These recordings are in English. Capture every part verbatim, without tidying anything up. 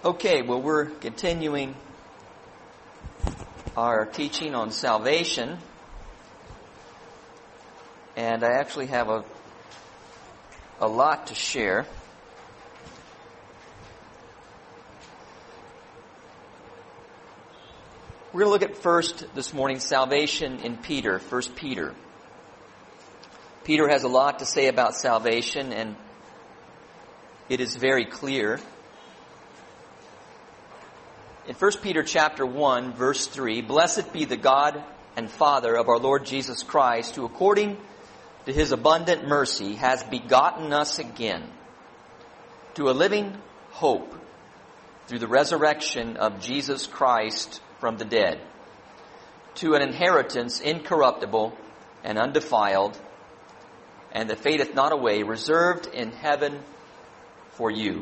Okay, well, we're continuing our teaching on salvation. And I actually have a, a lot to share. We're going to look at first this morning salvation in Peter, First Peter. Peter has a lot to say about salvation, and it is very clear. In First Peter chapter one, verse three, "Blessed be the God and Father of our Lord Jesus Christ, who according to His abundant mercy has begotten us again to a living hope through the resurrection of Jesus Christ from the dead, to an inheritance incorruptible and undefiled, and that fadeth not away, reserved in heaven for you."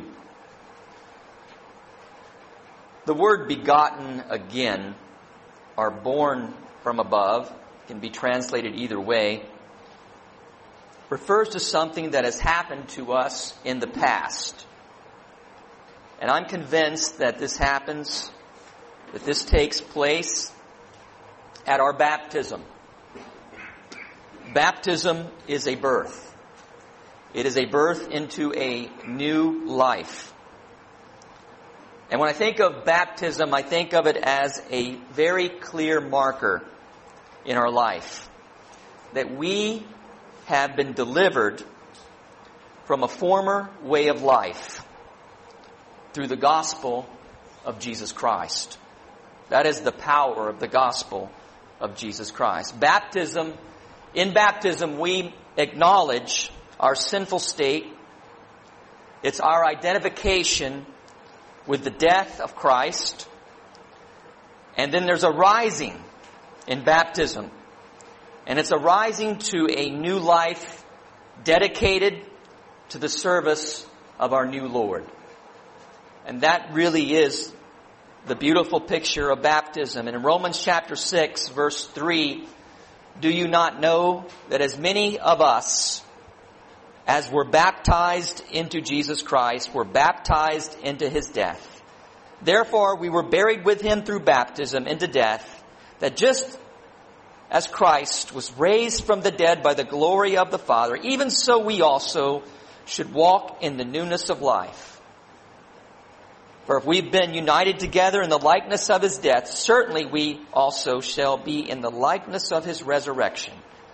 The word begotten again, or born from above, can be translated either way, refers to something that has happened to us in the past. And I'm convinced that this happens, that this takes place at our baptism. Baptism is a birth. It is a birth into a new life. And when I think of baptism, I think of it as a very clear marker in our life that we have been delivered from a former way of life through the gospel of Jesus Christ. That is the power of the gospel of Jesus Christ. Baptism, in baptism, we acknowledge our sinful state. It's our identification with the death of Christ. And then there's a rising in baptism. And it's a rising to a new life dedicated to the service of our new Lord. And that really is the beautiful picture of baptism. And in Romans chapter six, verse three, "Do you not know that as many of us as were baptized into Jesus Christ were baptized into His death? Therefore we were buried with Him through baptism into death, that just as Christ was raised from the dead by the glory of the Father, even so we also should walk in the newness of life. For if we've been united together in the likeness of His death, certainly we also shall be in the likeness of His resurrection.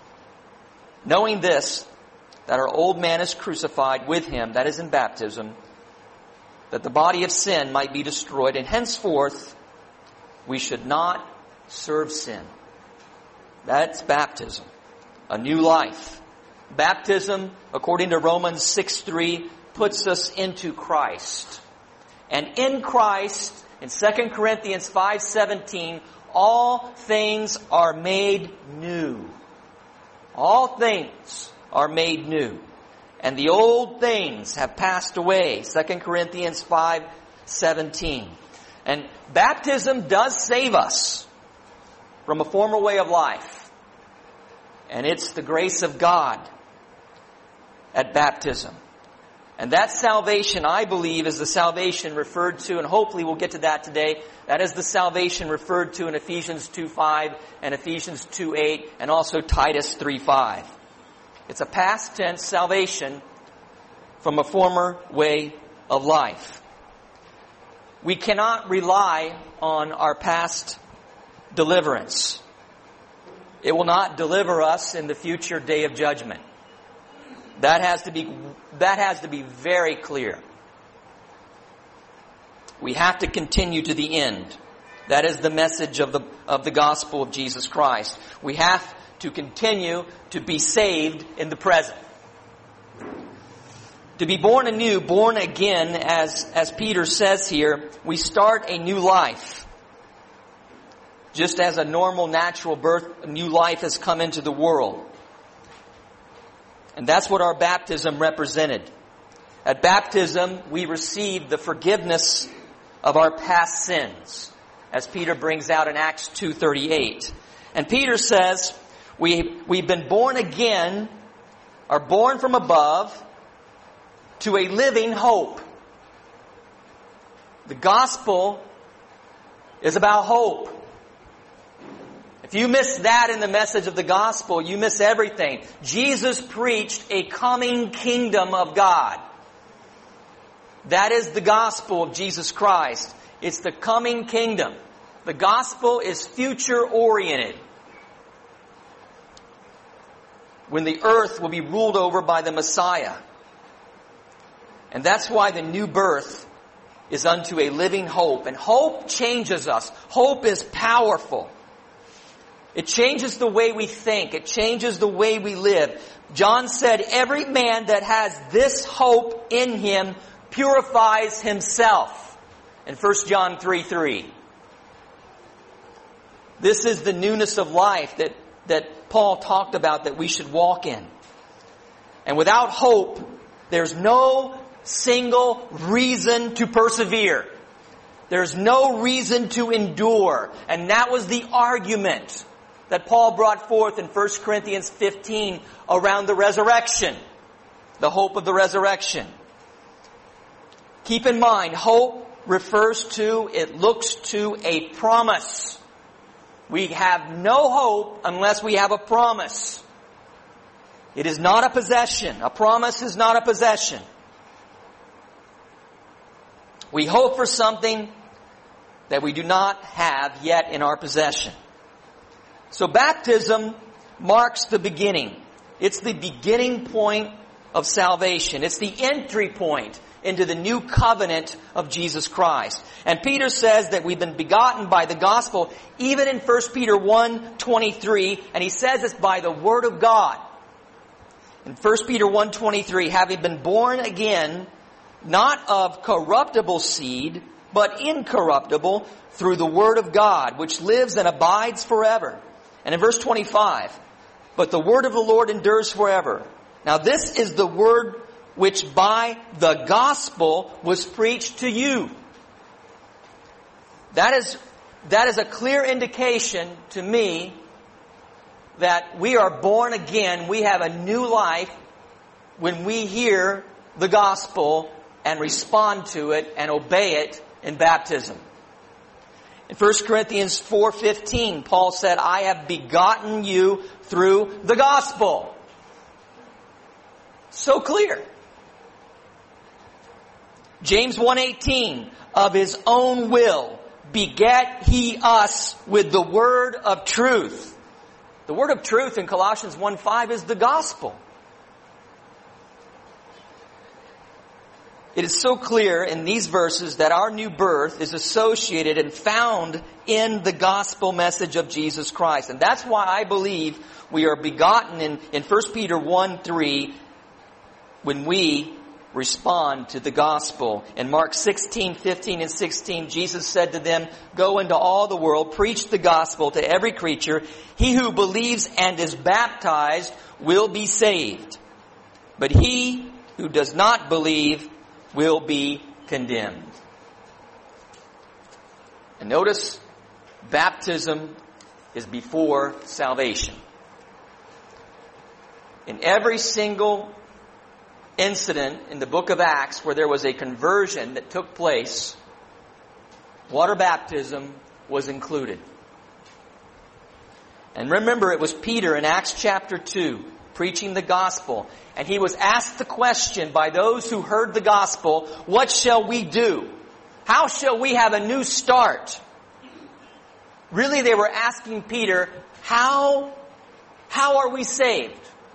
Knowing this, that our old man is crucified with Him," that is in baptism, "that the body of sin might be destroyed, and henceforth we should not serve sin." That's baptism. A new life. Baptism, according to Romans six three, puts us into Christ. And in Christ, in Second Corinthians five seventeen, all things are made new. All things are made new. And the old things have passed away. Second Corinthians five seventeen. And baptism does save us from a former way of life. And it's the grace of God at baptism. And that salvation, I believe, is the salvation referred to, and hopefully we'll get to that today. That is the salvation referred to in Ephesians two five and Ephesians two eight and also Titus three five. It's a past tense salvation from a former way of life. We cannot rely on our past deliverance. It will not deliver us in the future day of judgment. That has to be, that has to be very clear. We have to continue to the end. That is the message of the, of the gospel of Jesus Christ. We have to continue to be saved in the present. To be born anew, born again, as, as Peter says here, we start a new life. Just as a normal natural birth, a new life has come into the world. And that's what our baptism represented. At baptism, we receive the forgiveness of our past sins, as Peter brings out in Acts two thirty-eight. And Peter says, we, we've been born again, are born from above, to a living hope. The gospel is about hope. If you miss that in the message of the gospel, you miss everything. Jesus preached a coming kingdom of God. That is the gospel of Jesus Christ. It's the coming kingdom. The gospel is future oriented. When the earth will be ruled over by the Messiah. And that's why the new birth is unto a living hope. And hope changes us. Hope is powerful. It changes the way we think. It changes the way we live. John said, every man that has this hope in him purifies himself. In First John three three. This is the newness of life that, that Paul talked about that we should walk in. And without hope, there's no single reason to persevere. There's no reason to endure. And that was the argument that Paul brought forth in First Corinthians fifteen around the resurrection. The hope of the resurrection. Keep in mind, hope refers to, it looks to a promise. We have no hope unless we have a promise. It is not a possession. A promise is not a possession. We hope for something that we do not have yet in our possession. So baptism marks the beginning. It's the beginning point of salvation. It's the entry point into the new covenant of Jesus Christ. And Peter says that we've been begotten by the gospel, even in First Peter one twenty-three, and he says it's by the word of God. In First Peter one twenty-three, having been born again, not of corruptible seed, but incorruptible, through the word of God, which lives and abides forever. And in verse twenty-five, but the word of the Lord endures forever. Now this is the word which by the gospel was preached to you. That is, that is a clear indication to me that we are born again. We have a new life when we hear the gospel and respond to it and obey it in baptism. In First Corinthians four fifteen, Paul said, I have begotten you through the gospel. So clear. James one eighteen, of his own will begat he us with the word of truth. The word of truth in Colossians one five is the gospel. It is so clear in these verses that our new birth is associated and found in the gospel message of Jesus Christ. And that's why I believe we are begotten in, in First Peter one three when we respond to the gospel. In Mark sixteen fifteen and sixteen, Jesus said to them, go into all the world, preach the gospel to every creature. He who believes and is baptized will be saved. But he who does not believe will be condemned. And notice, baptism is before salvation. In every single incident in the book of Acts where there was a conversion that took place, water baptism was included. And remember, it was Peter in Acts chapter two preaching the gospel, and he was asked the question by those who heard the gospel, what shall we do? How shall we have a new start? Really, they were asking Peter, how, how are we saved?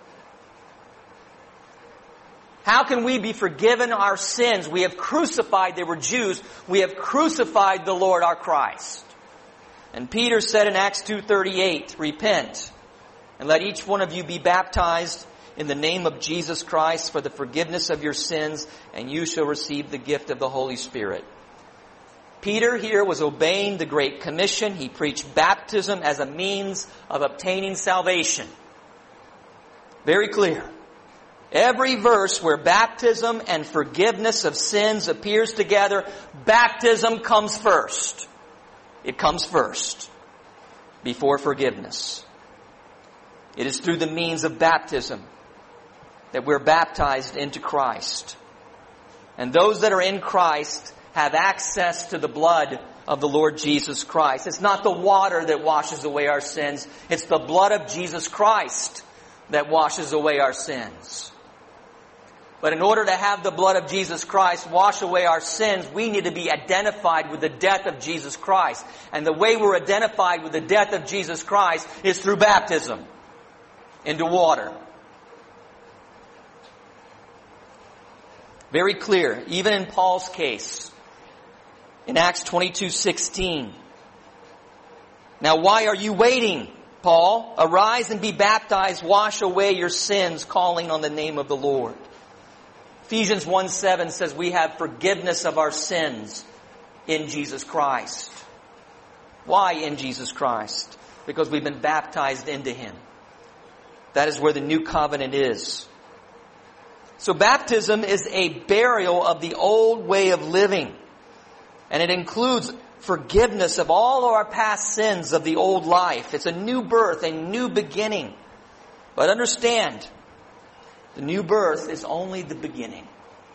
How can we be forgiven our sins? We have crucified, they were Jews, we have crucified the Lord our Christ. And Peter said in Acts two thirty-eight, repent, and let each one of you be baptized in the name of Jesus Christ for the forgiveness of your sins, and you shall receive the gift of the Holy Spirit. Peter here was obeying the Great Commission. He preached baptism as a means of obtaining salvation. Very clear. Every verse where baptism and forgiveness of sins appears together, baptism comes first. It comes first before forgiveness. It is through the means of baptism that we're baptized into Christ. And those that are in Christ have access to the blood of the Lord Jesus Christ. It's not the water that washes away our sins. It's the blood of Jesus Christ that washes away our sins. But in order to have the blood of Jesus Christ wash away our sins, we need to be identified with the death of Jesus Christ. And the way we're identified with the death of Jesus Christ is through baptism into water. Very clear, even in Paul's case, in Acts twenty-two sixteen. Now why are you waiting, Paul? Arise and be baptized, wash away your sins, calling on the name of the Lord. Ephesians one seven says we have forgiveness of our sins in Jesus Christ. Why in Jesus Christ? Because we've been baptized into Him. That is where the new covenant is. So baptism is a burial of the old way of living. And it includes forgiveness of all of our past sins of the old life. It's a new birth, a new beginning. But understand, the new birth is only the beginning.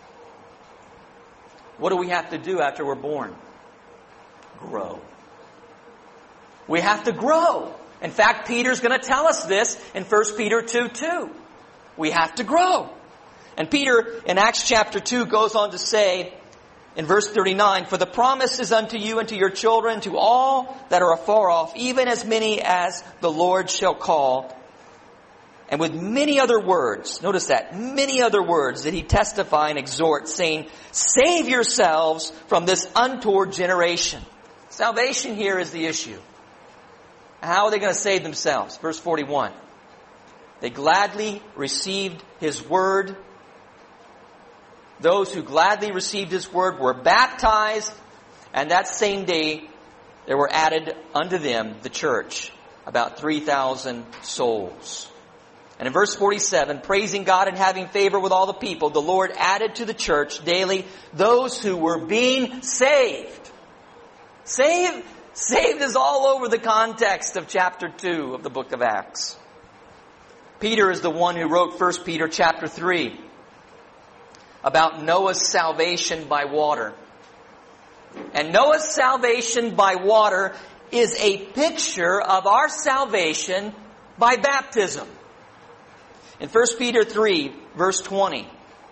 What do we have to do after we're born? Grow. We have to grow. In fact, Peter's going to tell us this in First Peter two two. We have to grow. And Peter in Acts chapter two goes on to say in verse thirty-nine, for the promise is unto you and to your children, to all that are afar off, even as many as the Lord shall call. And with many other words, notice that, many other words did he testify and exhort, saying, save yourselves from this untoward generation. Salvation here is the issue. How are they going to save themselves? Verse forty-one. They gladly received His word. Those who gladly received His word were baptized, and that same day there were added unto them, the church, about three thousand souls. And in verse forty-seven, praising God and having favor with all the people, the Lord added to the church daily those who were being saved. Saved, saved is all over the context of chapter two of the book of Acts. Peter is the one who wrote First Peter chapter three about Noah's salvation by water. And Noah's salvation by water is a picture of our salvation by baptism. In First Peter three, verse twenty,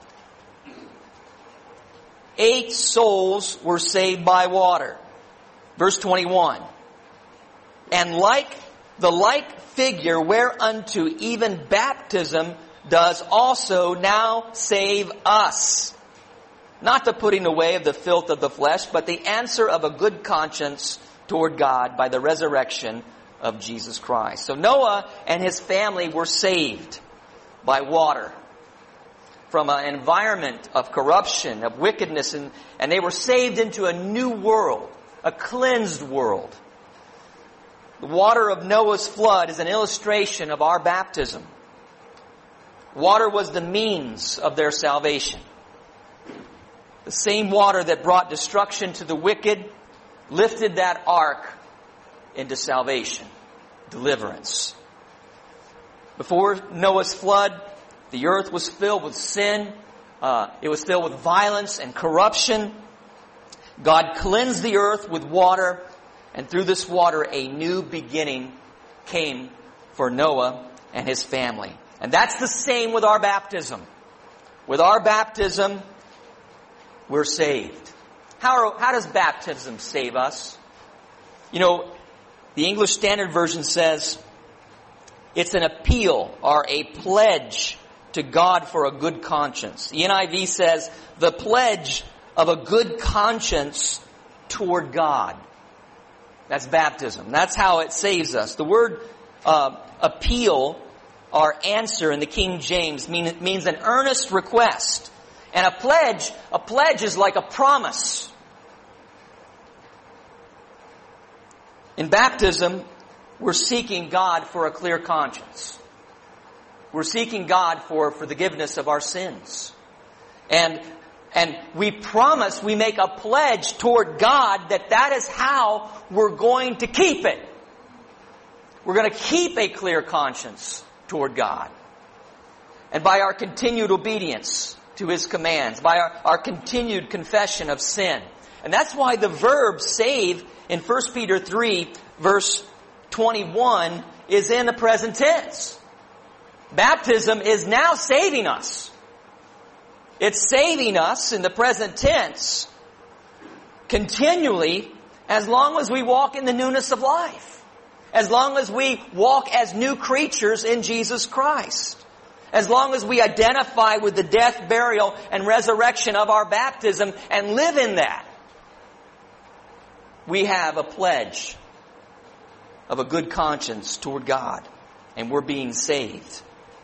eight souls were saved by water. Verse twenty-one, and like the like figure whereunto even baptism does also now save us. Not the putting away of the filth of the flesh, but the answer of a good conscience toward God by the resurrection of Jesus Christ. So Noah and his family were saved by water from an environment of corruption, of wickedness, and, and they were saved into a new world, a cleansed world. The water of Noah's flood is an illustration of our baptism. Water was the means of their salvation. The same water that brought destruction to the wicked lifted that ark into salvation, deliverance. Before Noah's flood, the earth was filled with sin. Uh, it was filled with violence and corruption. God cleansed the earth with water, and through this water a new beginning came for Noah and his family. And that's the same with our baptism. With our baptism, we're saved. How, are, how does baptism save us? You know, the English Standard Version says it's an appeal or a pledge to God for a good conscience. The N I V says the pledge of a good conscience toward God. That's baptism. That's how it saves us. The word uh, appeal or answer in the King James mean, means an earnest request. And a pledge, a pledge is like a promise. In baptism, we're seeking God for a clear conscience. We're seeking God for forgiveness of our sins. And, and we promise, we make a pledge toward God that that is how we're going to keep it. We're going to keep a clear conscience toward God. And by our continued obedience to His commands, by our, our continued confession of sin, And that's why the verb save in First Peter three, verse twenty-one, is in the present tense. Baptism is now saving us. It's saving us in the present tense continually as long as we walk in the newness of life. As long as we walk as new creatures in Jesus Christ. As long as we identify with the death, burial, and resurrection of our baptism and live in that. We have a pledge of a good conscience toward God. And we're being saved.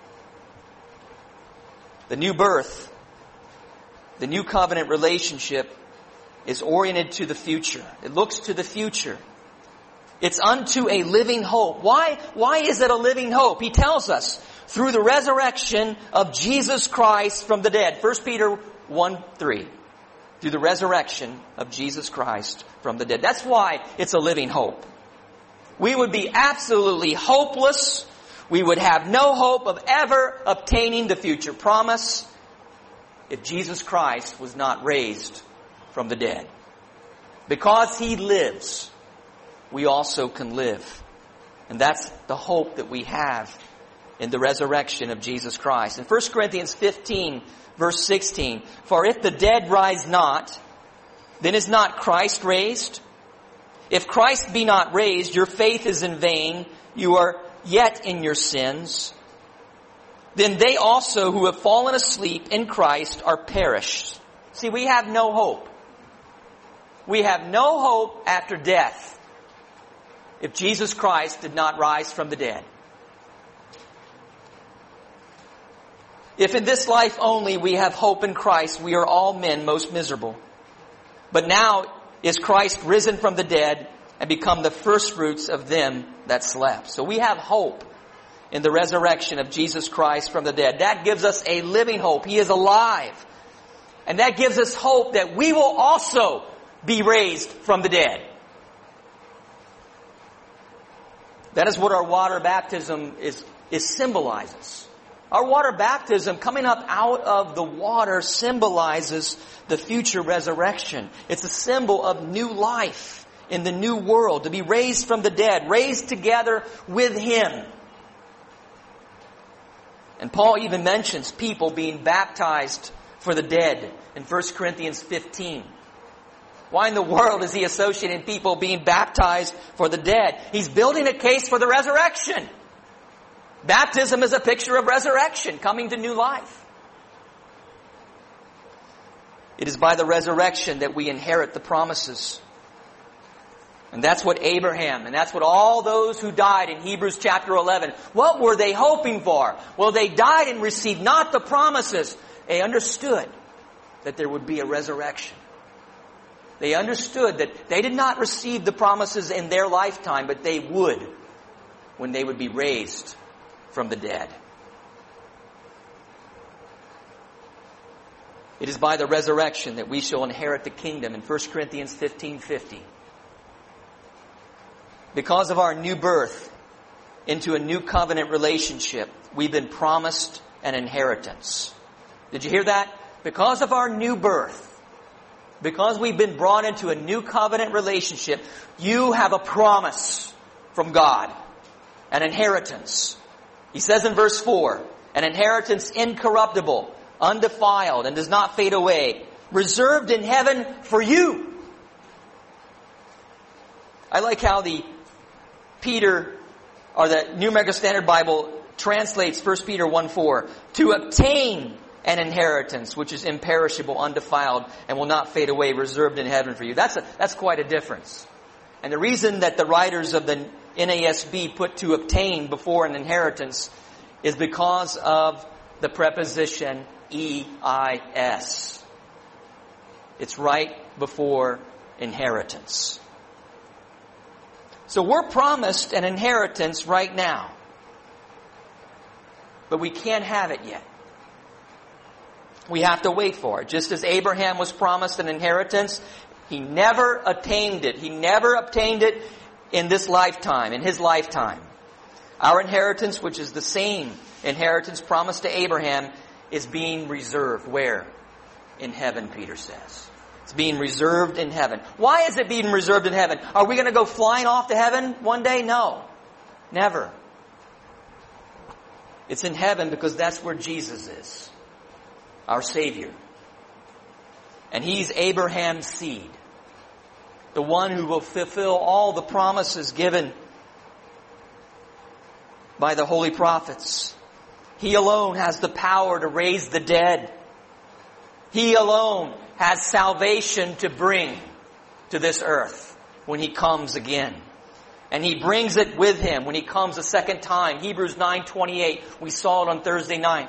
The new birth, the new covenant relationship is oriented to the future. It looks to the future. It's unto a living hope. Why, why is it a living hope? He tells us, through the resurrection of Jesus Christ from the dead. First Peter one three. Through the resurrection of Jesus Christ from the dead. That's why it's a living hope. We would be absolutely hopeless. We would have no hope of ever obtaining the future promise if Jesus Christ was not raised from the dead. Because He lives, we also can live. And that's the hope that we have in the resurrection of Jesus Christ. In First Corinthians fifteen, verse sixteen, for if the dead rise not, then is not Christ raised? If Christ be not raised, your faith is in vain. You are yet in your sins. Then they also who have fallen asleep in Christ are perished. See, we have no hope. We have no hope after death if Jesus Christ did not rise from the dead. If in this life only we have hope in Christ, we are all men most miserable. But now is Christ risen from the dead and become the firstfruits of them that slept. So we have hope in the resurrection of Jesus Christ from the dead. That gives us a living hope. He is alive. And that gives us hope that we will also be raised from the dead. That is what our water baptism is, is symbolizes. Our water baptism, coming up out of the water, symbolizes the future resurrection. It's a symbol of new life in the new world, to be raised from the dead, raised together with Him. And Paul even mentions people being baptized for the dead in First Corinthians fifteen. Why in the world is he associating people being baptized for the dead? He's building a case for the resurrection. Baptism is a picture of resurrection, coming to new life. It is by the resurrection that we inherit the promises. And that's what Abraham, and that's what all those who died in Hebrews chapter eleven, what were they hoping for? Well, they died and received not the promises. They understood that there would be a resurrection. They understood that they did not receive the promises in their lifetime, but they would when they would be raised from the dead. It is by the resurrection that we shall inherit the kingdom in First Corinthians fifteen fifty. Because of our new birth into a new covenant relationship, we've been promised an inheritance. Did you hear that? Because of our new birth, because we've been brought into a new covenant relationship, you have a promise from God, an inheritance. He says in verse four, an inheritance incorruptible, undefiled, and does not fade away, reserved in heaven for you. I like how the Peter, or the New American Standard Bible, translates First Peter one four, to obtain an inheritance which is imperishable, undefiled, and will not fade away, reserved in heaven for you. That's a, that's quite a difference. And the reason that the writers of the N A S B put to obtain before an inheritance is because of the preposition E I S. It's right before inheritance. So we're promised an inheritance right now. But we can't have it yet. We have to wait for it. Just as Abraham was promised an inheritance, he never attained it. He never obtained it in this lifetime, in his lifetime. Our inheritance, which is the same inheritance promised to Abraham, is being reserved. Where? In heaven, Peter says. It's being reserved in heaven. Why is it being reserved in heaven? Are we going to go flying off to heaven one day? No. Never. It's in heaven because that's where Jesus is, our Savior. And He's Abraham's seed, the one who will fulfill all the promises given by the holy prophets. He alone has the power to raise the dead. He alone has salvation to bring to this earth when He comes again. And He brings it with Him when He comes a second time. Hebrews nine twenty-eight. We saw it on Thursday night.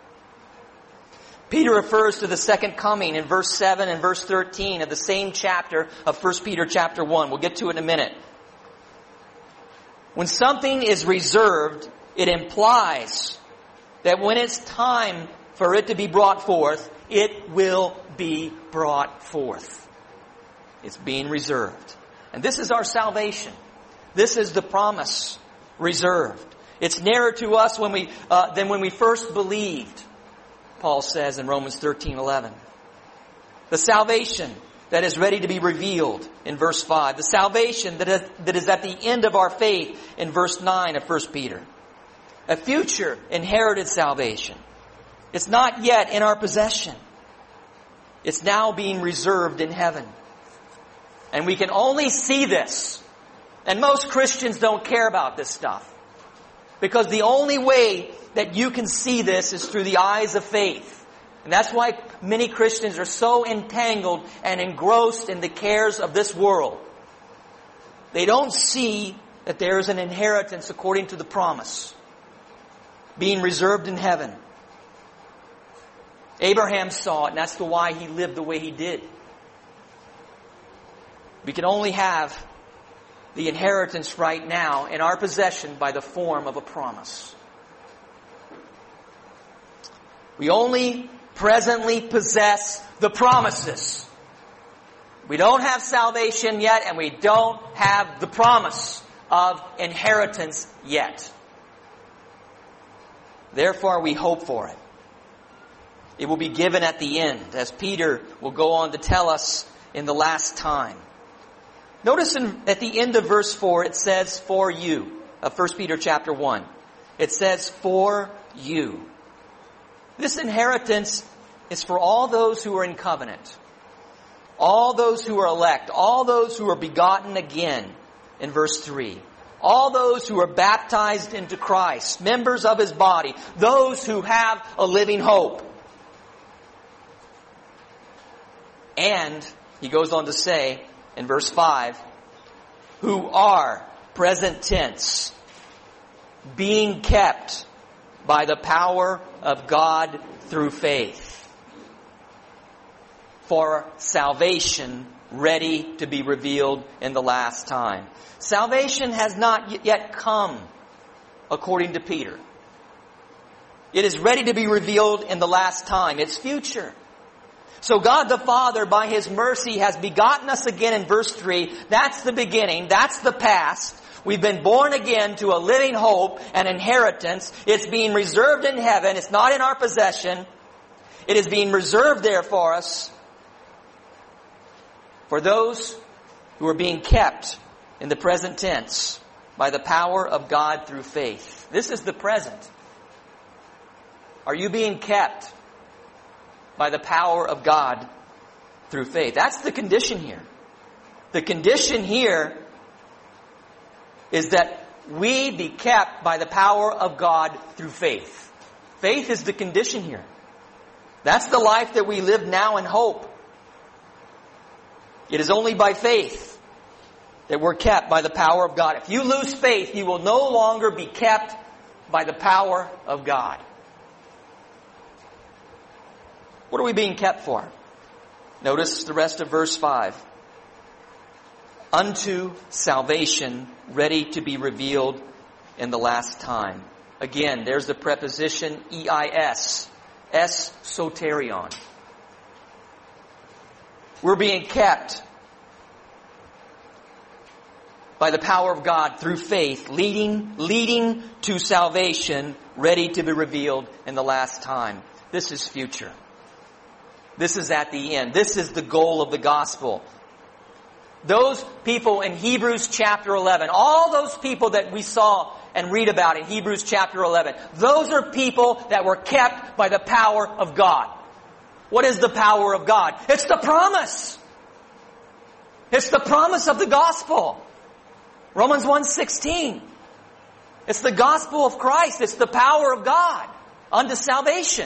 Peter refers to the second coming in verse seven and verse thirteen of the same chapter of First Peter chapter one. We'll get to it in a minute. When something is reserved, it implies that when it's time for it to be brought forth, it will be brought forth. It's being reserved. And this is our salvation. This is the promise reserved. It's nearer to us when we uh, than when we first believed, Paul says in Romans thirteen eleven. The salvation that is ready to be revealed in verse five. The salvation that is, that is at the end of our faith in verse nine of First Peter. A future inherited salvation. It's not yet in our possession. It's now being reserved in heaven. And we can only see this. And most Christians don't care about this stuff. Because the only way that you can see this is through the eyes of faith. And that's why many Christians are so entangled and engrossed in the cares of this world. They don't see that there is an inheritance according to the promise, being reserved in heaven. Abraham saw it, and that's the why he lived the way he did. We can only have the inheritance right now in our possession by the form of a promise. We only presently possess the promises. We don't have salvation yet, and we don't have the promise of inheritance yet. Therefore, we hope for it. It will be given at the end, as Peter will go on to tell us in the last time. Notice in, at the end of verse four, it says, for you, of First Peter chapter one. It says, for you. This inheritance is for all those who are in covenant. All those who are elect. All those who are begotten again, in verse three. All those who are baptized into Christ, members of His body. Those who have a living hope. And, he goes on to say, in verse five, who are, present tense, being kept by the power of God through faith, for salvation ready to be revealed in the last time. Salvation has not yet come, according to Peter. It is ready to be revealed in the last time. It's future. So God the Father, by His mercy, has begotten us again in verse three. That's the beginning. That's the past. We've been born again to a living hope and inheritance. It's being reserved in heaven. It's not in our possession. It is being reserved there for us. For those who are being kept in the present tense by the power of God through faith. This is the present. Are you being kept by the power of God through faith? That's the condition here. The condition here is that we be kept by the power of God through faith. Faith is the condition here. That's the life that we live now in hope. It is only by faith that we're kept by the power of God. If you lose faith, you will no longer be kept by the power of God. What are we being kept for? Notice the rest of verse five. Unto salvation ready to be revealed in the last time. Again, there's the preposition E I S. Es soterion. We're being kept by the power of God through faith, leading, leading to salvation ready to be revealed in the last time. This is future. This is at the end. This is the goal of the gospel. Those people in Hebrews chapter eleven, all those people that we saw and read about in Hebrews chapter eleven, those are people that were kept by the power of God. What is the power of God? It's the promise. It's the promise of the gospel. Romans one sixteen. It's the gospel of Christ. It's the power of God unto salvation.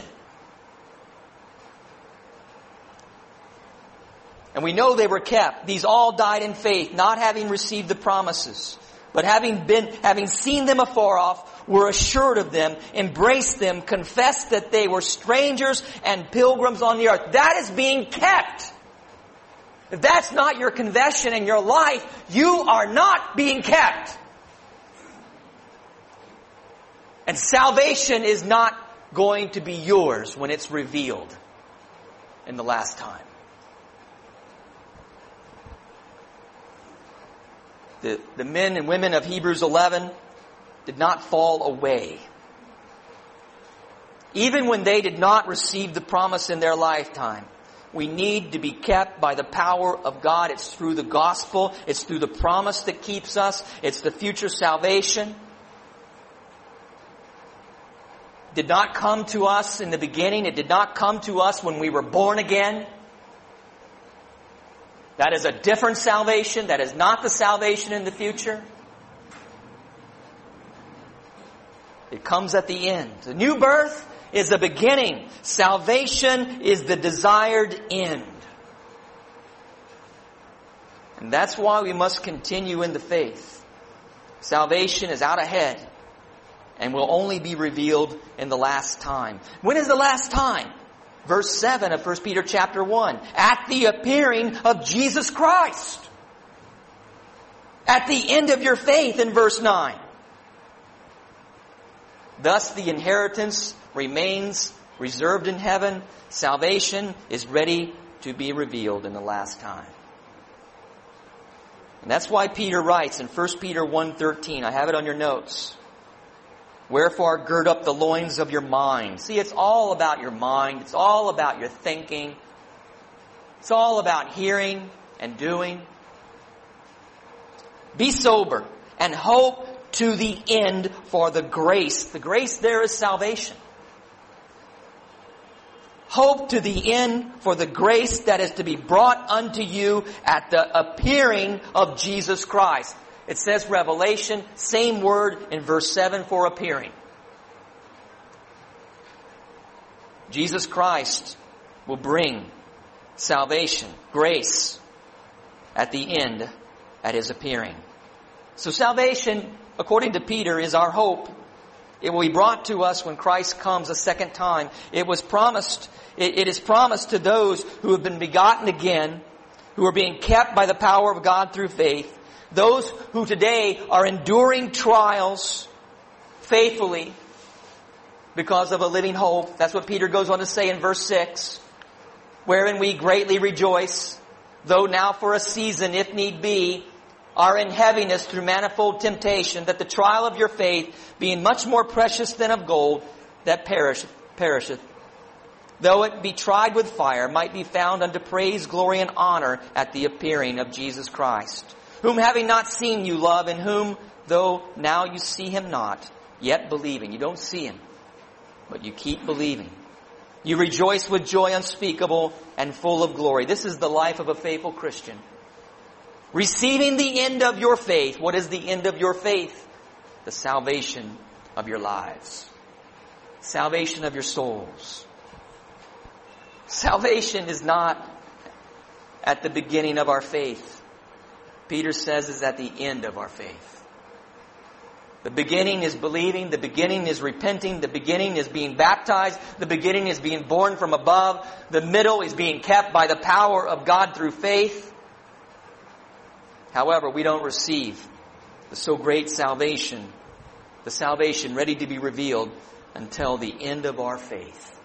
And we know they were kept. These all died in faith, not having received the promises, but having been, having seen them afar off, were assured of them, embraced them, confessed that they were strangers and pilgrims on the earth. That is being kept. If that's not your confession in your life, you are not being kept. And salvation is not going to be yours when it's revealed in the last time. The, the men and women of Hebrews eleven did not fall away. Even when they did not receive the promise in their lifetime, we need to be kept by the power of God. It's through the gospel. It's through the promise that keeps us. It's the future salvation. It did not come to us in the beginning. It did not come to us when we were born again. That is a different salvation. That is not the salvation in the future. It comes at the end. The new birth is the beginning. Salvation is the desired end. And that's why we must continue in the faith. Salvation is out ahead and will only be revealed in the last time. When is the last time? Verse seven of First Peter chapter one. At the appearing of Jesus Christ. At the end of your faith in verse nine. Thus the inheritance remains reserved in heaven. Salvation is ready to be revealed in the last time. And that's why Peter writes in First Peter one thirteen. I have it on your notes. Wherefore gird up the loins of your mind. See, it's all about your mind. It's all about your thinking. It's all about hearing and doing. Be sober and hope to the end for the grace. The grace there is salvation. Hope to the end for the grace that is to be brought unto you at the appearing of Jesus Christ. It says revelation, same word in verse seven for appearing. Jesus Christ will bring salvation, grace, at the end, at His appearing. So salvation, according to Peter, is our hope. It will be brought to us when Christ comes a second time. It was promised, it, it is promised to those who have been begotten again, who are being kept by the power of God through faith. Those who today are enduring trials faithfully because of a living hope. That's what Peter goes on to say in verse six. Wherein we greatly rejoice, though now for a season, if need be, are in heaviness through manifold temptation, that the trial of your faith, being much more precious than of gold, that perisheth, perisheth, though it be tried with fire, might be found unto praise, glory, and honor at the appearing of Jesus Christ. Whom having not seen you love, in whom, though now you see Him not, yet believing. You don't see Him, but you keep believing. You rejoice with joy unspeakable and full of glory. This is the life of a faithful Christian. Receiving the end of your faith. What is the end of your faith? The salvation of your lives. Salvation of your souls. Salvation is not at the beginning of our faith. Peter says is at the end of our faith. The beginning is believing. The beginning is repenting. The beginning is being baptized. The beginning is being born from above. The middle is being kept by the power of God through faith. However, we don't receive the so great salvation, the salvation ready to be revealed until the end of our faith.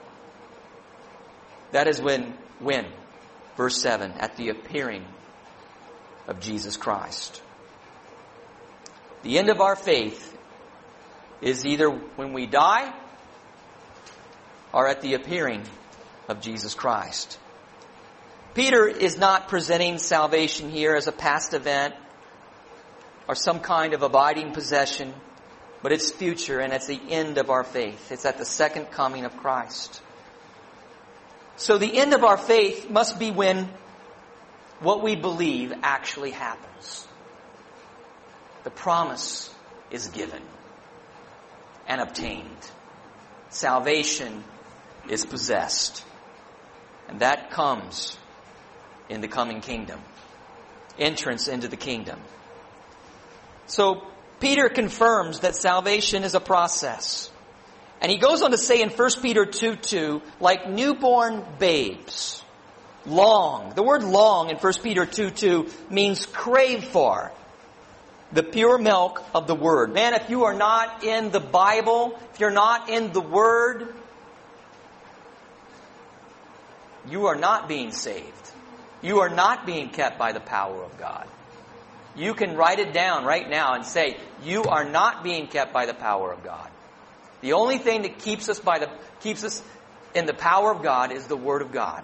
That is when, when, verse seven, at the appearing of Jesus Christ. The end of our faith is either when we die or at the appearing of Jesus Christ. Peter is not presenting salvation here as a past event or some kind of abiding possession, but it's future and it's the end of our faith. It's at the second coming of Christ. So the end of our faith must be when what we believe actually happens. The promise is given and obtained. Salvation is possessed. And that comes in the coming kingdom. Entrance into the kingdom. So Peter confirms that salvation is a process. And he goes on to say in First Peter two two, like newborn babes, long. The word long in First Peter two two means crave for the pure milk of the Word. Man, if you are not in the Bible, if you're not in the Word, you are not being saved. You are not being kept by the power of God. You can write it down right now and say, you are not being kept by the power of God. The only thing that keeps us by the keeps us in the power of God is the Word of God.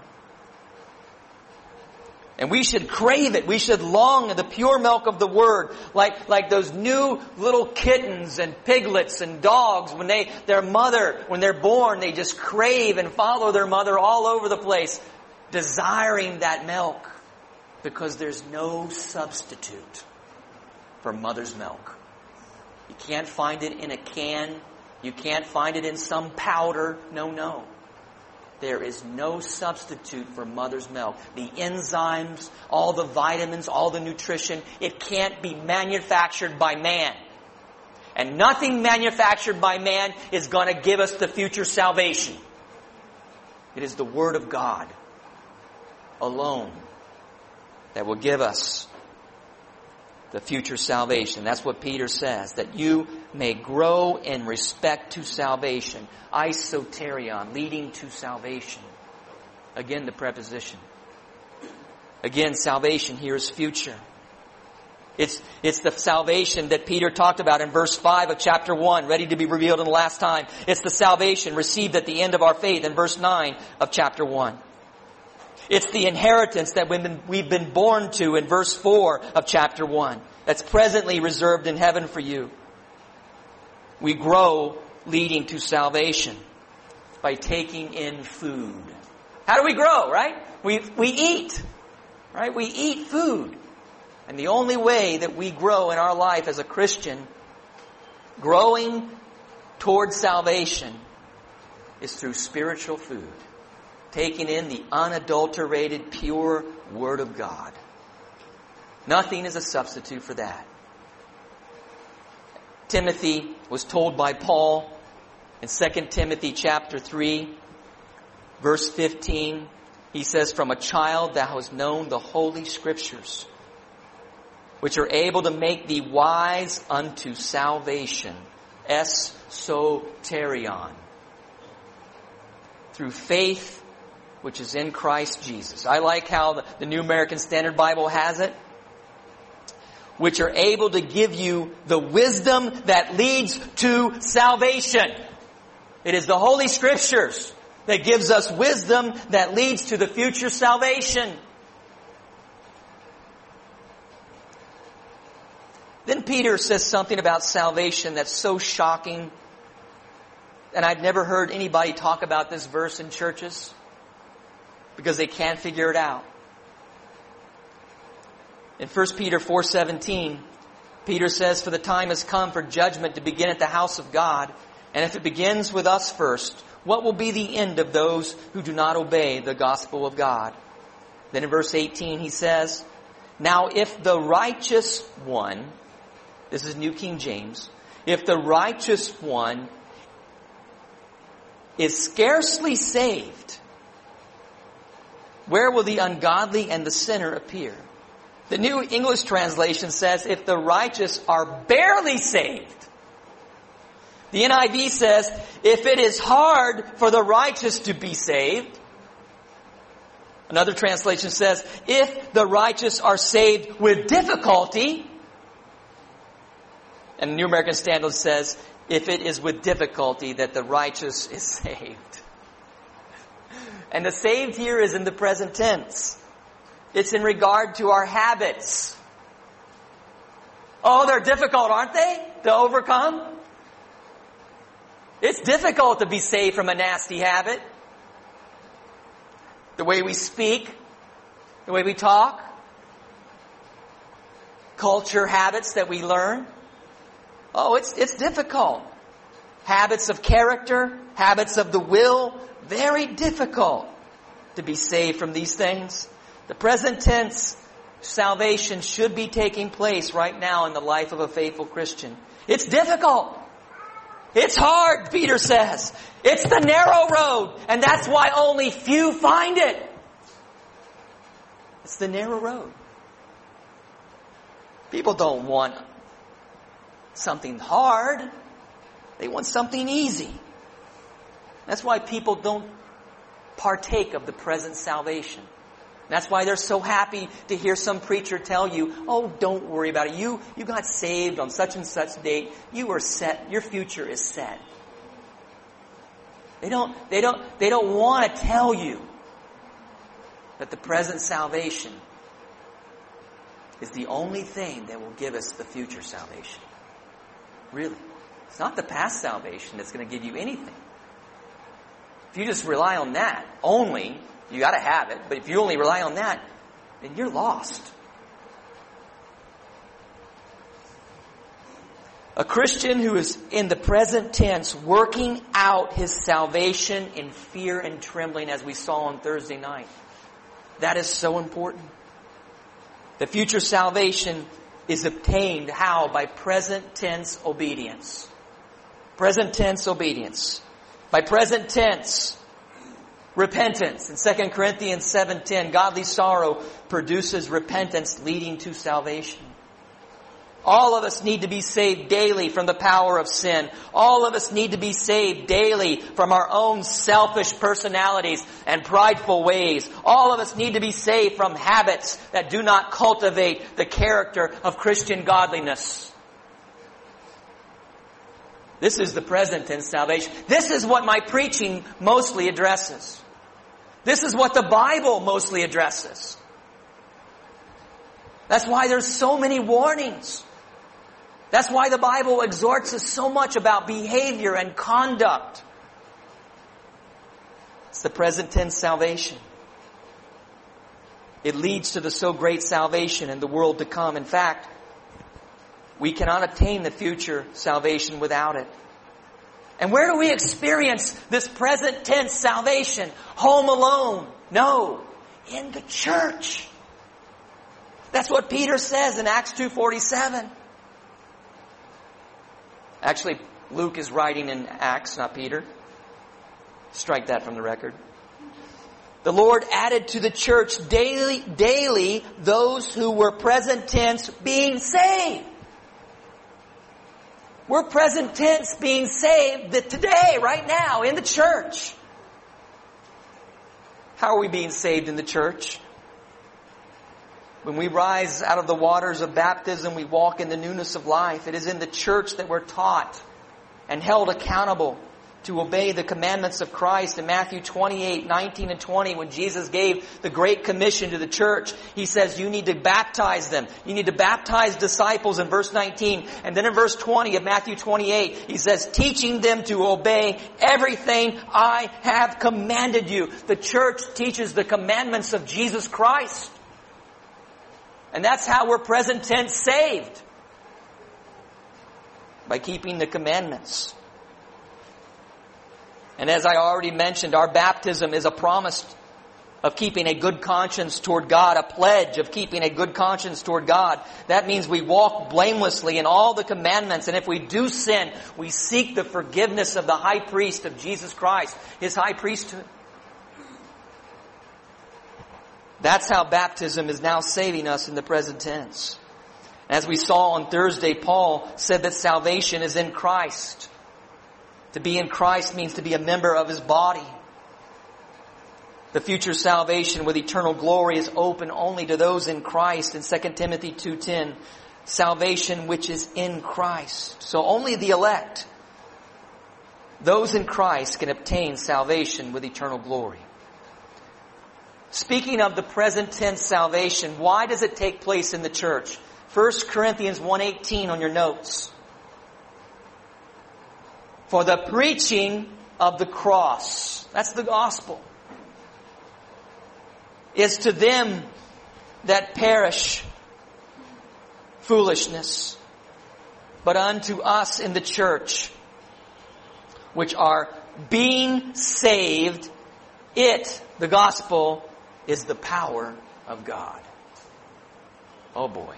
And we should crave it. We should long the pure milk of the Word. Like, like those new little kittens and piglets and dogs, when they, their mother, when they're born, they just crave and follow their mother all over the place, desiring that milk. Because there's no substitute for mother's milk. You can't find it in a can. You can't find it in some powder. No, no. There is no substitute for mother's milk. The enzymes, all the vitamins, all the nutrition, it can't be manufactured by man. And nothing manufactured by man is going to give us the future salvation. It is the Word of God alone that will give us the future salvation. That's what Peter says, that you may grow in respect to salvation. Isoterion, leading to salvation. Again, the preposition. Again, salvation here is future. It's, it's the salvation that Peter talked about in verse five of chapter one, ready to be revealed in the last time. It's the salvation received at the end of our faith in verse nine of chapter one. It's the inheritance that we've been, we've been born to in verse four of chapter one. That's presently reserved in heaven for you. We grow leading to salvation by taking in food. How do we grow, right? We, we eat, right? We eat food. And the only way that we grow in our life as a Christian, growing towards salvation, is through spiritual food. Taking in the unadulterated, pure Word of God. Nothing is a substitute for that. Timothy was told by Paul in Second Timothy chapter three, verse fifteen, he says, from a child thou hast known the holy Scriptures, which are able to make thee wise unto salvation. Es soterion. Through faith which is in Christ Jesus. I like how the, the New American Standard Bible has it. Which are able to give you the wisdom that leads to salvation. It is the Holy Scriptures that gives us wisdom that leads to the future salvation. Then Peter says something about salvation that's so shocking. And I've never heard anybody talk about this verse in churches because they can't figure it out. In First Peter four seventeen, Peter says, for the time has come for judgment to begin at the house of God. And if it begins with us first, what will be the end of those who do not obey the gospel of God? Then in verse eighteen he says, now if the righteous one, this is New King James, if the righteous one is scarcely saved, where will the ungodly and the sinner appear? The New English translation says, if the righteous are barely saved. The N I V says, if it is hard for the righteous to be saved. Another translation says, if the righteous are saved with difficulty. And the New American Standard says, if it is with difficulty that the righteous is saved. And the saved here is in the present tense. It's in regard to our habits. Oh, they're difficult, aren't they, to overcome? It's difficult to be saved from a nasty habit. The way we speak, the way we talk, culture habits that we learn. Oh, it's it's difficult. Habits of character, habits of the will, very difficult to be saved from these things. The present tense salvation should be taking place right now in the life of a faithful Christian. It's difficult. It's hard, Peter says. It's the narrow road, and that's why only few find it. It's the narrow road. People don't want something hard. They want something easy. That's why people don't partake of the present salvation. That's why they're so happy to hear some preacher tell you, oh, don't worry about it. You, you got saved on such and such date. You are set. Your future is set. They don't, they don't, they don't want to tell you that the present salvation is the only thing that will give us the future salvation. Really. It's not the past salvation that's going to give you anything. If you just rely on that only, you got to have it. But if you only rely on that, then you're lost. A Christian who is in the present tense working out his salvation in fear and trembling, as we saw on Thursday night. That is so important. The future salvation is obtained how? By present tense obedience. Present tense obedience. By present tense repentance. In Second Corinthians seven ten, godly sorrow produces repentance leading to salvation. All of us need to be saved daily from the power of sin. All of us need to be saved daily from our own selfish personalities and prideful ways. All of us need to be saved from habits that do not cultivate the character of Christian godliness. This is the present tense salvation. This is what my preaching mostly addresses. This is what the Bible mostly addresses. That's why there's so many warnings. That's why the Bible exhorts us so much about behavior and conduct. It's the present tense salvation. It leads to the so great salvation in the world to come. In fact, we cannot attain the future salvation without it. And where do we experience this present tense salvation? Home alone? No. In the church. That's what Peter says in Acts two forty-seven. Actually, Luke is writing in Acts, not Peter. Strike that from the record. The Lord added to the church daily, daily those who were present tense being saved. We're present tense being saved today, right now, in the church. How are we being saved in the church? When we rise out of the waters of baptism, we walk in the newness of life. It is in the church that we're taught and held accountable to obey the commandments of Christ. In Matthew twenty-eight, nineteen and twenty, when Jesus gave the Great Commission to the church, He says you need to baptize them. You need to baptize disciples in verse nineteen. And then in verse twenty of Matthew twenty-eight, He says, teaching them to obey everything I have commanded you. The church teaches the commandments of Jesus Christ. And that's how we're present tense saved. By keeping the commandments. And as I already mentioned, our baptism is a promise of keeping a good conscience toward God, a pledge of keeping a good conscience toward God. That means we walk blamelessly in all the commandments. And if we do sin, we seek the forgiveness of the high priest of Jesus Christ, His high priesthood. That's how baptism is now saving us in the present tense. As we saw on Thursday, Paul said that salvation is in Christ. To be in Christ means to be a member of His body. The future salvation with eternal glory is open only to those in Christ. In Second Timothy two ten, salvation which is in Christ. So only the elect, those in Christ, can obtain salvation with eternal glory. Speaking of the present tense salvation, why does it take place in the church? First Corinthians one eighteen on your notes. For the preaching of the cross, that's the gospel, is to them that perish foolishness, but unto us in the church, which are being saved, it, the gospel, is the power of God. Oh boy.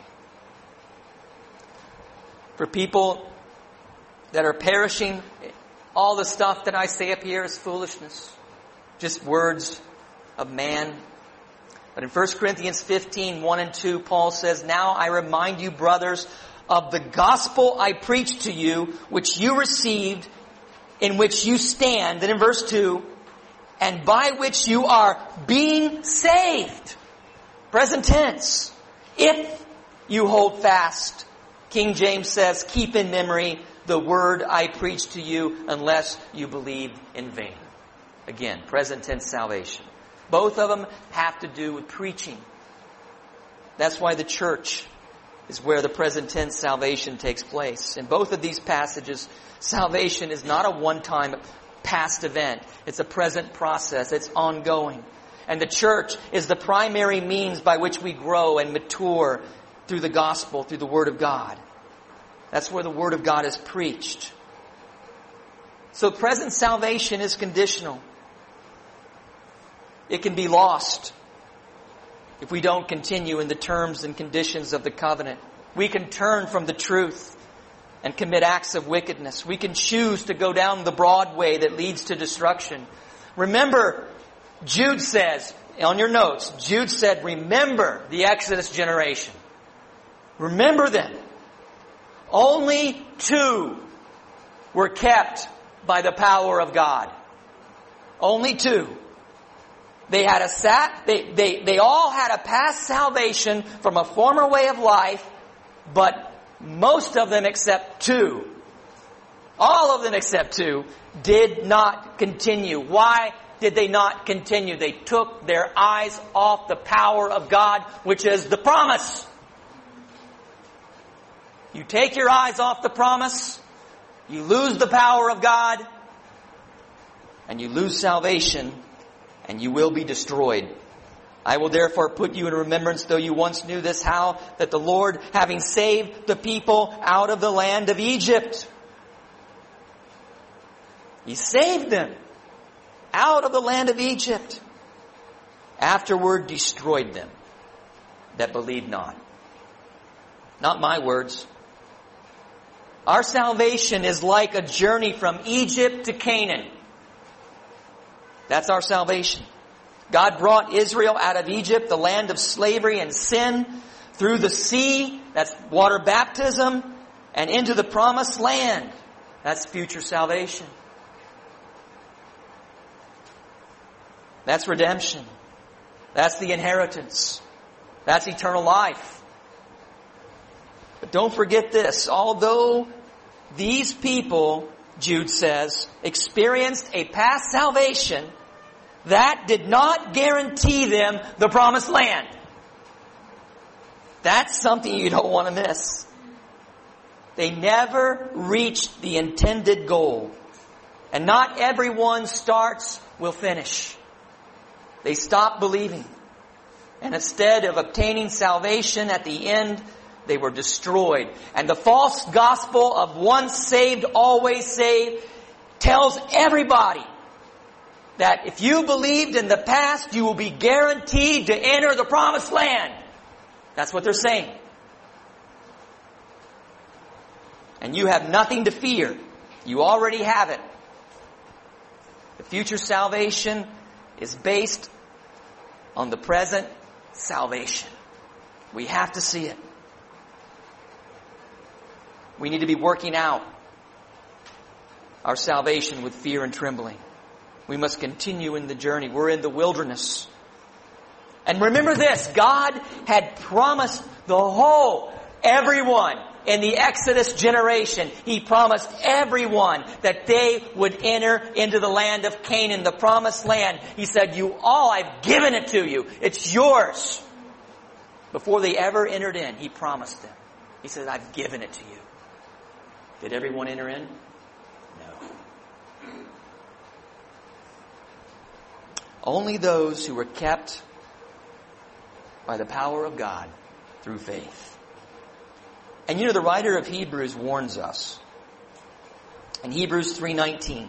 For people that are perishing, all the stuff that I say up here is foolishness. Just words of man. But in First Corinthians fifteen, one and two, Paul says, Now I remind you, brothers, of the gospel I preached to you, which you received, in which you stand. Then in verse two, and by which you are being saved. Present tense. If you hold fast. King James says, keep in memory the word I preached to you, unless you believe in vain. Again, present tense salvation. Both of them have to do with preaching. That's why the church is where the present tense salvation takes place. In both of these passages, salvation is not a one-time past event. It's a present process. It's ongoing. And the church is the primary means by which we grow and mature through the gospel, through the Word of God. That's where the Word of God is preached. So present salvation is conditional. It can be lost if we don't continue in the terms and conditions of the covenant. We can turn from the truth and commit acts of wickedness. We can choose to go down the broad way that leads to destruction. Remember, Jude says, on your notes, Jude said, remember the Exodus generation. Remember them. Only two were kept by the power of God. Only two. They had a sat, they, they, they all had a past salvation from a former way of life, but most of them except two, all of them except two, did not continue. Why did they not continue? They took their eyes off the power of God, which is the promise. You take your eyes off the promise, you lose the power of God, and you lose salvation, and you will be destroyed. I will therefore put you in remembrance, though you once knew this, how that the Lord, having saved the people out of the land of Egypt, He saved them out of the land of Egypt, afterward destroyed them that believed not. Not my words. Our salvation is like a journey from Egypt to Canaan. That's our salvation. God brought Israel out of Egypt, the land of slavery and sin, through the sea, that's water baptism, and into the promised land. That's future salvation. That's redemption. That's the inheritance. That's eternal life. But don't forget this. Although these people, Jude says, experienced a past salvation, that did not guarantee them the promised land. That's something you don't want to miss. They never reached the intended goal. And not everyone starts will finish. They stop believing. And instead of obtaining salvation at the end, they were destroyed. And the false gospel of once saved, always saved tells everybody that if you believed in the past, you will be guaranteed to enter the promised land. That's what they're saying. And you have nothing to fear. You already have it. The future salvation is based on the present salvation. We have to see it. We need to be working out our salvation with fear and trembling. We must continue in the journey. We're in the wilderness. And remember this, God had promised the whole, everyone, in the Exodus generation, He promised everyone that they would enter into the land of Canaan, the promised land. He said, you all, I've given it to you. It's yours. Before they ever entered in, He promised them. He said, I've given it to you. Did everyone enter in? No. Only those who were kept by the power of God through faith. And you know, the writer of Hebrews warns us in Hebrews three nineteen.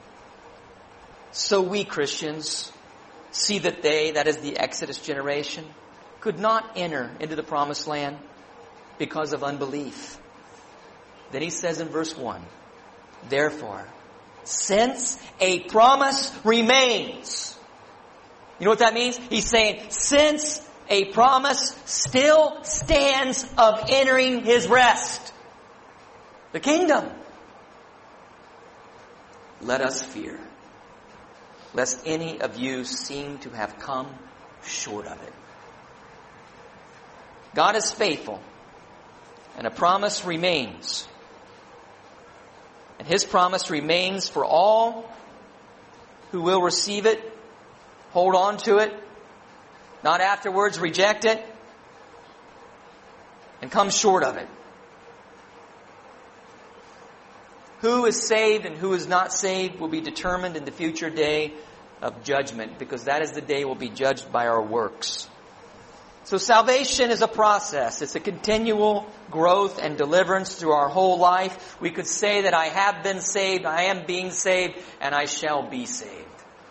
So we Christians see that they, that is the Exodus generation, could not enter into the promised land because of unbelief. Then he says in verse one, therefore, since a promise remains. You know what that means? He's saying, since a promise still stands of entering His rest, the kingdom, let us fear, lest any of you seem to have come short of it. God is faithful, and a promise remains. And His promise remains for all who will receive it, hold on to it, not afterwards reject it, and come short of it. Who is saved and who is not saved will be determined in the future day of judgment, because that is the day we'll be judged by our works. So salvation is a process. It's a continual growth and deliverance through our whole life. We could say that I have been saved, I am being saved, and I shall be saved.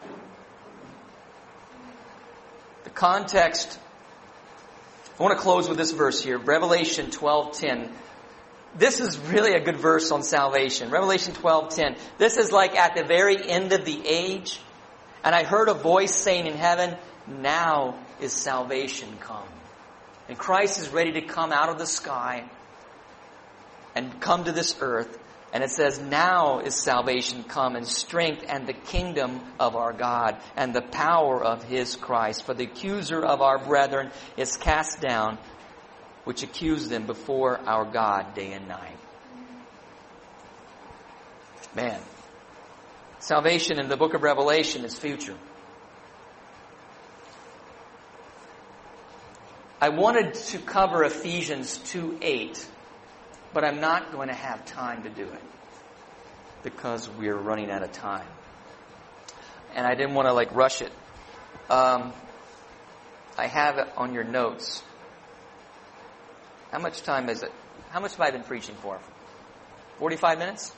The context, I want to close with this verse here, Revelation twelve ten. This is really a good verse on salvation. Revelation twelve ten. This is like at the very end of the age. And I heard a voice saying in heaven, now is salvation come. And Christ is ready to come out of the sky and come to this earth. And it says, now is salvation come, and strength and the kingdom of our God and the power of His Christ. For the accuser of our brethren is cast down, which accused them before our God day and night. Man, salvation in the book of Revelation is future. I wanted to cover Ephesians two eight, but I'm not going to have time to do it because we're running out of time. And I didn't want to like rush it. Um, I have it on your notes. How much time is it? How much have I been preaching for? forty-five minutes?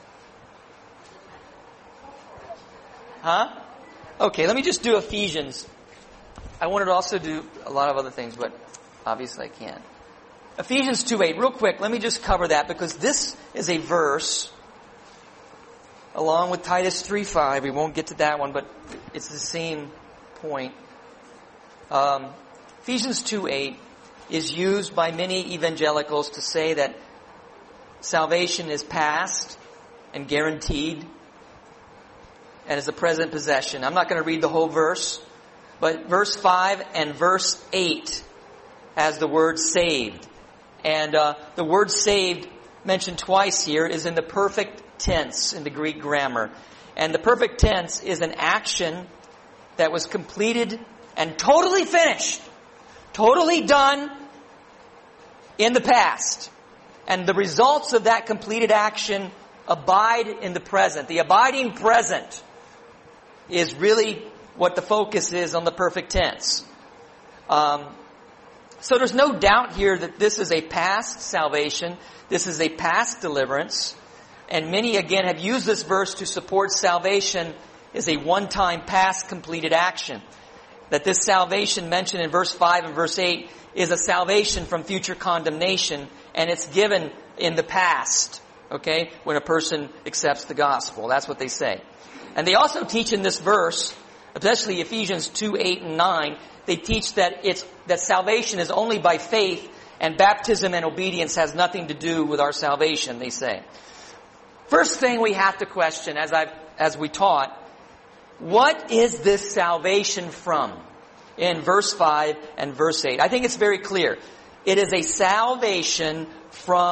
Huh? Okay, let me just do Ephesians. I wanted to also do a lot of other things, but obviously I can't. Ephesians two eight, real quick, let me just cover that, because this is a verse along with Titus three five. We won't get to that one, but it's the same point. Um, Ephesians two eight is used by many evangelicals to say that salvation is past and guaranteed and is a present possession. I'm not going to read the whole verse, but verse five and verse eight has the word saved. And uh, the word saved, mentioned twice here, is in the perfect tense in the Greek grammar. And the perfect tense is an action that was completed and totally finished, totally done in the past. And the results of that completed action abide in the present. The abiding present is really what the focus is on the perfect tense. Um, so there's no doubt here that this is a past salvation. This is a past deliverance. And many, again, have used this verse to support salvation as a one-time past completed action. That this salvation mentioned in verse five and verse eight is a salvation from future condemnation, and it's given in the past, okay, when a person accepts the gospel. That's what they say. And they also teach in this verse, especially Ephesians two eight and nine, they teach that it's that salvation is only by faith, and baptism and obedience has nothing to do with our salvation, they say. First thing we have to question, as I as we taught, what is this salvation from? In verse five and verse eight. I think it's very clear. It is a salvation from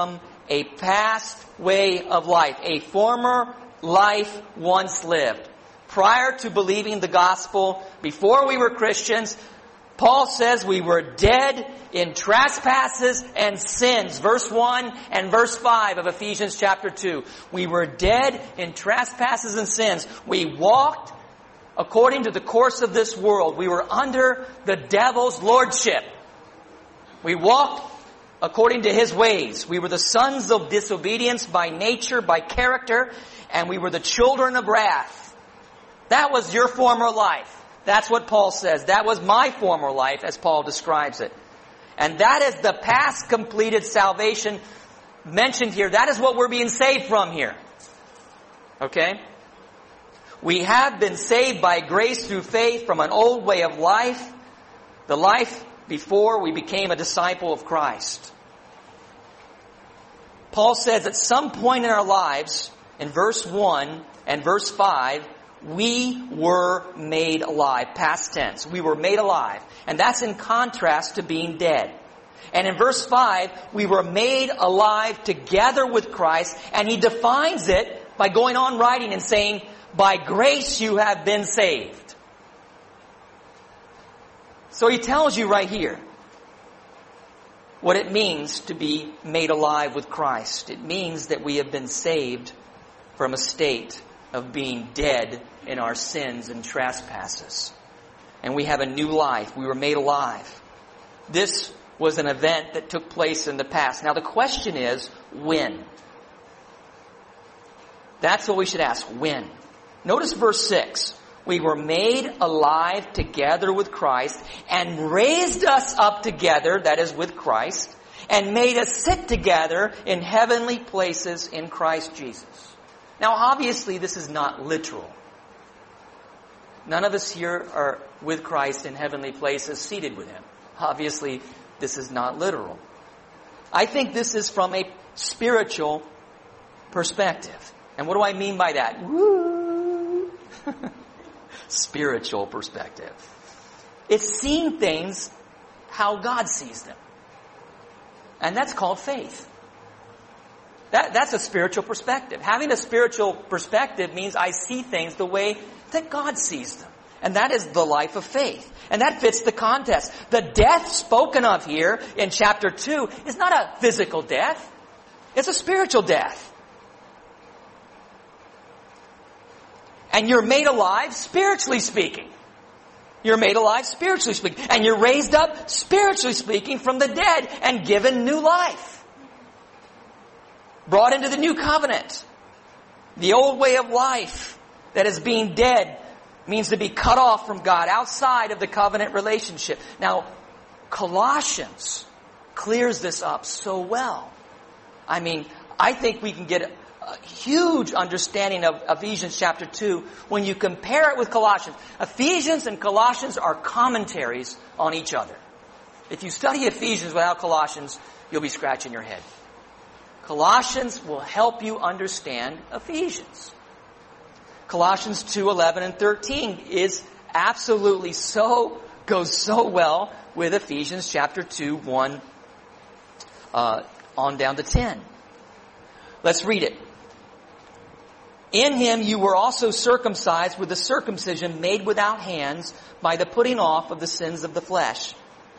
a past way of life, a former life once lived. Prior to believing the gospel, before we were Christians, Paul says we were dead in trespasses and sins. Verse one and verse five of Ephesians chapter two. We were dead in trespasses and sins. We walked according to the course of this world. We were under the devil's lordship. We walked according to his ways. We were the sons of disobedience by nature, by character, and we were the children of wrath. That was your former life. That's what Paul says. That was my former life, as Paul describes it. And that is the past completed salvation mentioned here. That is what we're being saved from here. Okay? We have been saved by grace through faith from an old way of life, the life before we became a disciple of Christ. Paul says at some point in our lives, in verse one and verse five, we were made alive. Past tense. We were made alive. And that's in contrast to being dead. And in verse five, we were made alive together with Christ. And he defines it by going on writing and saying, by grace you have been saved. So he tells you right here what it means to be made alive with Christ. It means that we have been saved from a state of being dead in our sins and trespasses. And we have a new life. We were made alive. This was an event that took place in the past. Now the question is, when? That's what we should ask. When? Notice verse six. We were made alive together with Christ and raised us up together, that is with Christ, and made us sit together in heavenly places in Christ Jesus. Now obviously this is not literal. None of us here are with Christ in heavenly places seated with Him. Obviously this is not literal. I think this is from a spiritual perspective. And what do I mean by that? Woo! Spiritual perspective. It's seeing things how God sees them. And that's called faith. That, that's a spiritual perspective. Having a spiritual perspective means I see things the way that God sees them. And that is the life of faith. And that fits the context. The death spoken of here in chapter two is not a physical death. It's a spiritual death. And you're made alive spiritually speaking. You're made alive spiritually speaking. And you're raised up spiritually speaking from the dead and given new life. Brought into the new covenant. The old way of life that is being dead means to be cut off from God, outside of the covenant relationship. Now, Colossians clears this up so well. I mean, I think we can get a huge understanding of Ephesians chapter two when you compare it with Colossians. Ephesians and Colossians are commentaries on each other. If you study Ephesians without Colossians, you'll be scratching your head. Colossians will help you understand Ephesians. Colossians two, eleven and thirteen is absolutely so, goes so well with Ephesians chapter two, one, uh, on down to ten. Let's read it. In Him you were also circumcised with a circumcision made without hands by the putting off of the sins of the flesh,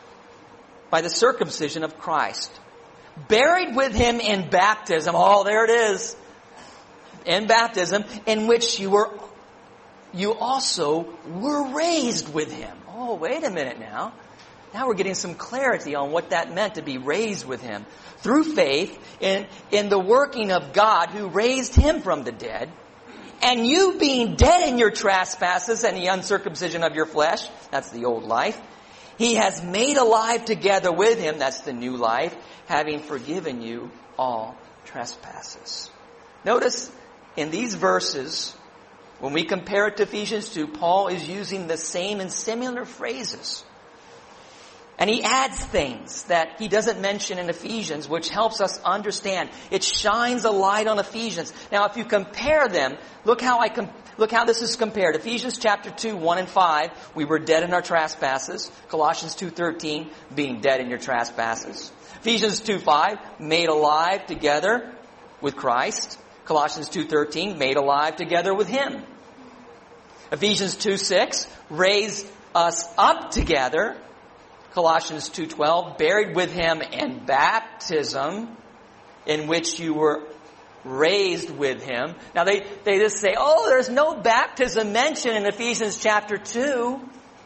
by the circumcision of Christ. Buried with Him in baptism. Oh, there it is. In baptism, in which you were, you also were raised with Him. Oh, wait a minute now. Now we're getting some clarity on what that meant to be raised with Him. Through faith in, in the working of God who raised Him from the dead. And you being dead in your trespasses and the uncircumcision of your flesh, that's the old life, He has made alive together with Him, that's the new life, having forgiven you all trespasses. Notice in these verses, when we compare it to Ephesians two, Paul is using the same and similar phrases. And he adds things that he doesn't mention in Ephesians, which helps us understand. It shines a light on Ephesians. Now, if you compare them, look how I com- look how this is compared. Ephesians chapter two, one and five, we were dead in our trespasses. Colossians two thirteen, being dead in your trespasses. Ephesians two five, made alive together with Christ. Colossians two thirteen, made alive together with Him. Ephesians two six, raised us up together. Colossians two twelve, buried with Him in baptism, in which you were raised with Him. Now they, they just say, oh, there's no baptism mentioned in Ephesians chapter two.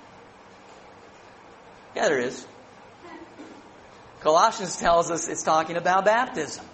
Yeah, there is. Colossians tells us it's talking about baptism.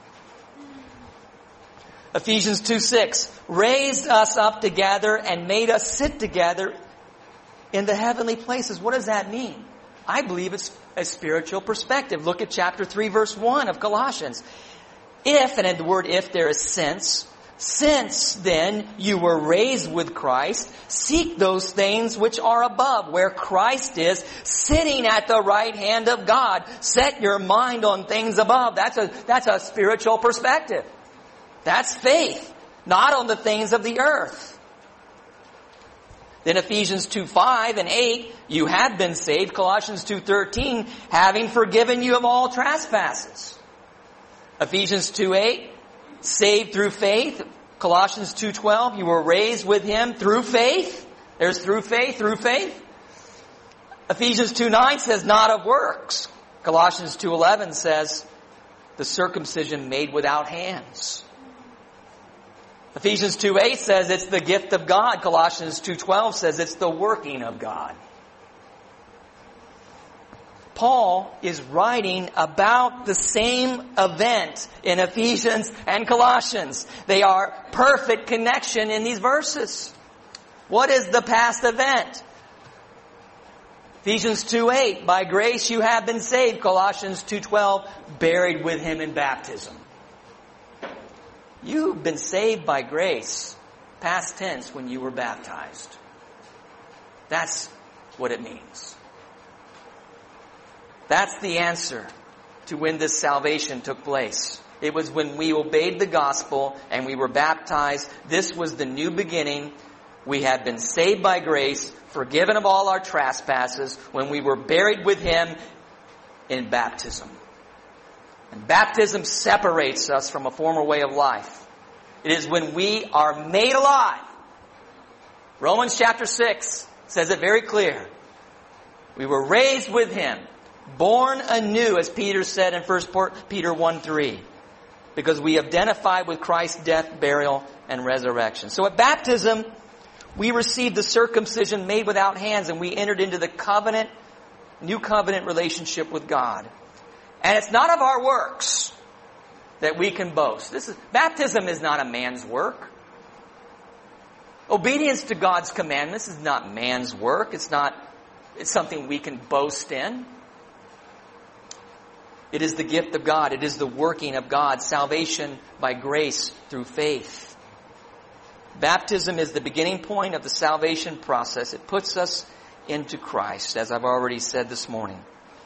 Ephesians two six, raised us up together and made us sit together in the heavenly places. What does that mean? I believe it's a spiritual perspective. Look at chapter three, verse one of Colossians. If, and in the word if there is since, since then you were raised with Christ, seek those things which are above, where Christ is, sitting at the right hand of God. Set your mind on things above. That's a, that's a spiritual perspective. That's faith, not on the things of the earth. Then Ephesians two five and eight, you have been saved. Colossians two thirteen, having forgiven you of all trespasses. Ephesians two eight, saved through faith. Colossians two twelve, you were raised with Him through faith. There's through faith, through faith. Ephesians two nine says not of works. Colossians two eleven says the circumcision made without hands. Ephesians two eight says it's the gift of God. Colossians two twelve says it's the working of God. Paul is writing about the same event in Ephesians and Colossians. They are perfect connection in these verses. What is the past event? Ephesians two eight, by grace you have been saved. Colossians two twelve, buried with Him in baptism. You've been saved by grace, past tense, when you were baptized. That's what it means. That's the answer to when this salvation took place. It was when we obeyed the gospel and we were baptized. This was the new beginning. We had been saved by grace, forgiven of all our trespasses, when we were buried with Him in baptism. And baptism separates us from a former way of life. It is when we are made alive. Romans chapter six says it very clear. We were raised with Him, born anew, as Peter said in First Peter one three, because we identify with Christ's death, burial, and resurrection. So at baptism, we received the circumcision made without hands, and we entered into the covenant, new covenant relationship with God. And it's not of our works that we can boast. This is, baptism is not a man's work. Obedience to God's commandments is not man's work. It's not, it's something we can boast in. It is the gift of God. It is the working of God. Salvation by grace through faith. Baptism is the beginning point of the salvation process. It puts us into Christ, as I've already said this morning.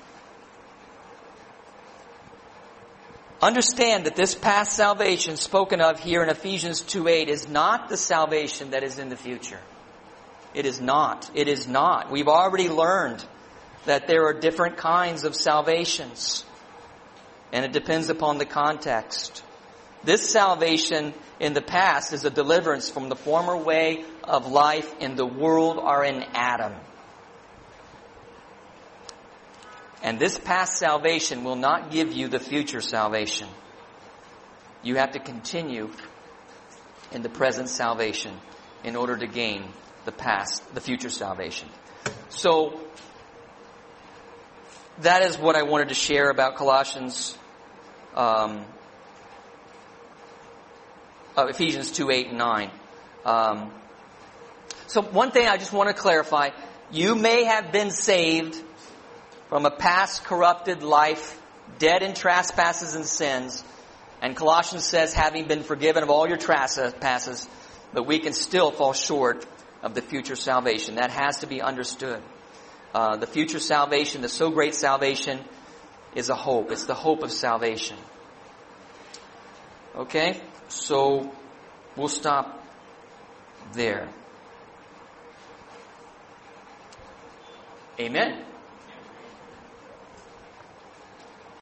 Understand that this past salvation spoken of here in Ephesians two eight is not the salvation that is in the future. It is not. It is not. We've already learned that there are different kinds of salvations. And it depends upon the context. This salvation in the past is a deliverance from the former way of life in the world or in Adam. And this past salvation will not give you the future salvation. You have to continue in the present salvation in order to gain the past, the future salvation. So, that is what I wanted to share about Colossians, um, uh, Ephesians two eight and nine. Um, so one thing I just want to clarify, you may have been saved from a past corrupted life, dead in trespasses and sins. And Colossians says, having been forgiven of all your trespasses, but we can still fall short of the future salvation. That has to be understood. Uh, the future salvation, the so great salvation, is a hope. It's the hope of salvation. Okay? So, we'll stop there. Amen.